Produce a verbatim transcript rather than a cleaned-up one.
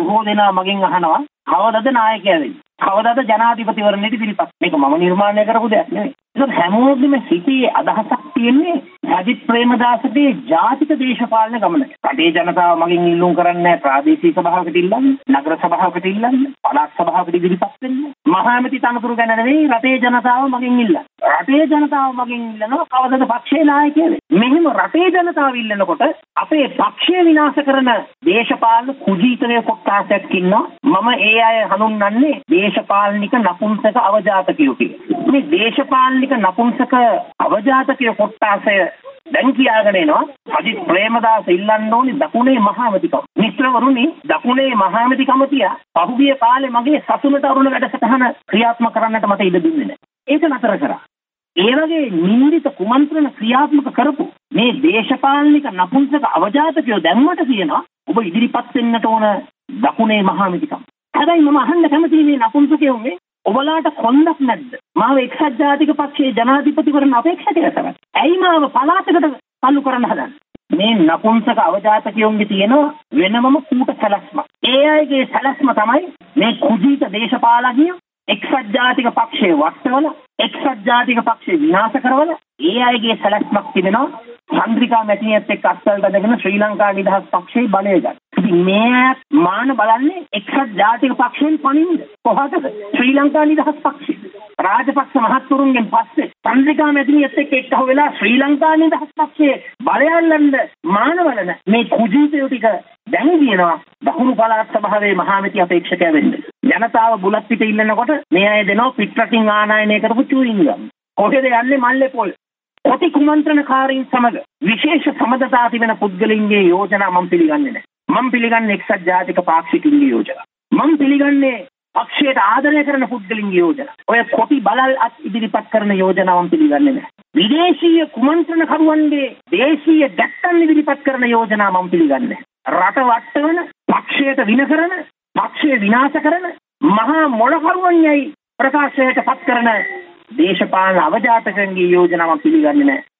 බොහෝ දෙනා මගෙන් අහනවා කවදද නායකයා වෙන්නේ? කවදද ජනාධිපතිවරණයට ඉදිරිපත්? මේක මම නිර්මාණය කරපු දෙයක් නෙවෙයි. ඒක හැමෝගෙම සිටේ අදහසක් තියෙන්නේ සජිත් ප්‍රේමදාසගේ ජාතික දේශපාලන ගමන. රටේ ජනතාව මගෙන් ඉල්ලුම් කරන්නේ ප්‍රාදේශීය සභාවකට ඉල්ලන්නේ, නගර සභාවකට ඉල්ලන්නේ, පළාත් සභාවකට ඉදිරිපත් වෙන්නේ. මහාමැති තනතුරු ගැන නෙවෙයි රටේ ජනතාව මගෙන් ඉල්ලන්නේ. රටේ ජනතාව මගෙන් ඉල්ලනවා කවදද පක්ෂේ නායකයා වෙන්නේ? මෙහෙම රටේ ජනතාව ඉල්ලනකොට අපේ පක්ෂය විනාශ කරන දේශපාලන කුජීතනය කොටසක් ඉන්නවා. මම ඒ අය හඳුන්වන්නේ දේශපාලනික නපුංසක අවජාතකයෝ කියලා. මේ දේශපාලනික නපුංසක අවජාතකයෝ කොටසය දැන් කියාගෙන එනවා අජිත් ප්‍රේමදාස ඉල්ලන්න ඕනේ දකුණේ මහාමැතිකම. මිත්‍රවරුනි, දකුණේ මහාමැතිකම තියා පහුගිය කාලේ මගේ සසුනට අරුණ වැඩසටහන ක්‍රියාත්මක කරන්නට මට ඉඩ දුන්නේ නැහැ. ඒක නතර කරා. ඒ වගේ නින්දිත කුමන්ත්‍රණ ක්‍රියාත්මක කරපු මේ දේශපාලනික නපුංසක අවජාතකයෝ දැම්මට කියනවා ඔබ ඉදිරිපත් වෙන්නට ඕන දකුණේ මහාමැතිකම. හැබැයි මම අහන්න කැමතියි මේ නපුංසකයෝගේ ඔබලාට කොන්දක් නැද්ද? මාව එක්සත් ජාතික පක්ෂයේ ජනාධිපතිවරණ අපේක්ෂකයෙක් තමයි. ඇයි මාව පළාතකට තල්ලු කරන්න හදන්නේ? මේ නපුංසක අවජාතකයෝන්ගේ තියෙන වෙනමම කූට සැලැස්මක්. ඒ අයගේ සැලැස්ම තමයි මේ කුජීත දේශපාලඥයෝ එක්සත් ජාතික පක්ෂයේ වටවල එක්සත් ජාතික පක්ෂය විනාශ කරවල ඒ අයගේ සැලැස්මක් තිබෙනවා චන්ද්‍රිකා මැතිණියත් එක්ක අත්වල බැඳගෙන ශ්‍රී ලංකා නිදහස් පක්ෂයේ බලය ගන්න. ඉතින් මේ මාන බලන්නේ එක්සත් ජාතික පක්ෂයෙන් පණින්න කොහොමද? ශ්‍රී ලංකා නිදහස් පක්ෂය. රාජපක්ෂ මහත්තුරුන්ගෙන් පස්සේ චන්ද්‍රිකා මැතිණියත් එක්ක එක්කව වෙලා ශ්‍රී ලංකා නිදහස් පක්ෂයේ බලය අල්ලන්න මාන බලන මේ කුජීතයෝ ටික දැන් කියනවා දකුණු පළාත් සභාවේ මහාමැති අපේක්ෂකයා වෙන්න. ජනතාව බුලත් පිට ඉල්ලනකොට මේ අය දෙනවා පිටරටින් ආනයනය කරපු චූරින්ගම්. කොහෙද යන්නේ මල්ලේ පොල්. කොටි කුමන්ත්‍රණකාරීන් සමග විශේෂ සමදතා තිබෙන පුද්ගලයන්ගේ යෝජනා මම පිළිගන්නේ නැහැ. මම පිළිගන්නේ එක්සත් ජාතික පාක්ෂිකින්ගේ යෝජනා. මම පිළිගන්නේ පක්ෂයට ආදරය කරන පුද්ගලයන්ගේ යෝජනා. ඔය කොටි බලල් අත් ඉදිරිපත් කරන යෝජනා මම පිළිගන්නේ නැහැ. විදේශීය කුමන්ත්‍රණකරුවන්ගේ දේශීය දැක්කන් ඉදිරිපත් කරන යෝජනා මම පිළිගන්නේ නැහැ. රට වටවන පක්ෂයට වින කරන පක්ෂය විනාශ කරන මහා මොළකරුවන් යයි ප්‍රකාශයට පත් කරන දේශපාලන අවජාතකයන්ගේ යෝජනාවක් පිළිගන්නේ නැහැ.